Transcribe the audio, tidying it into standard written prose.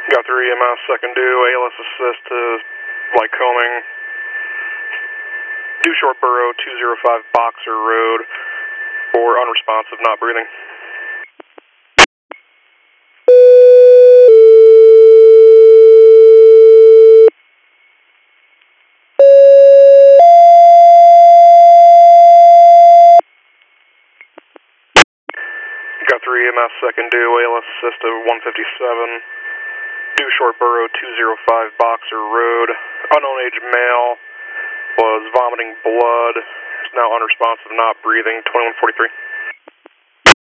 Got 3 EMS, second due, ALS assist to Lycoming. Due short burrow, 205 Boxer Road for unresponsive, not breathing. Got 3 EMS, second due, ALS assist to 157. Due short burrow, 205 Boxer Road. Unknown age male was vomiting blood. Is now unresponsive, not breathing, 2143.